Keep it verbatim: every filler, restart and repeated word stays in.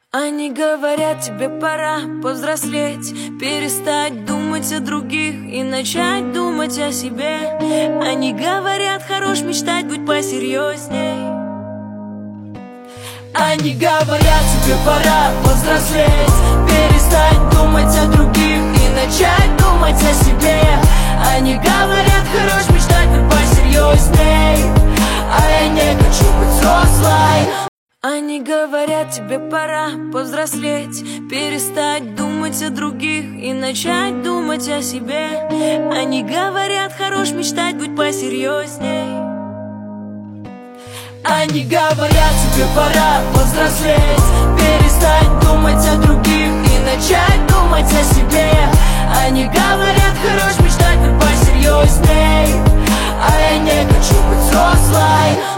Они говорят, тебе пора повзрослеть, перестать думать о других и начать думать о себе. Они говорят, хорош мечтать, будь посерьезней. Они говорят, тебе пора повзрослеть, перестать думать о других и начать думать о себе. Они говорят, хорош мечтать, будь посерьезней, а я не хочу быть взрослой. Они говорят, тебе пора повзрослеть, перестать думать о других и начать думать о себе. Они говорят, хорош мечтать, будь посерьезней. Они говорят, тебе пора повзрослеть, перестать думать о других и начать думать о себе. Они говорят, хорош мечтать, будь посерьезней, а я не хочу быть взрослой.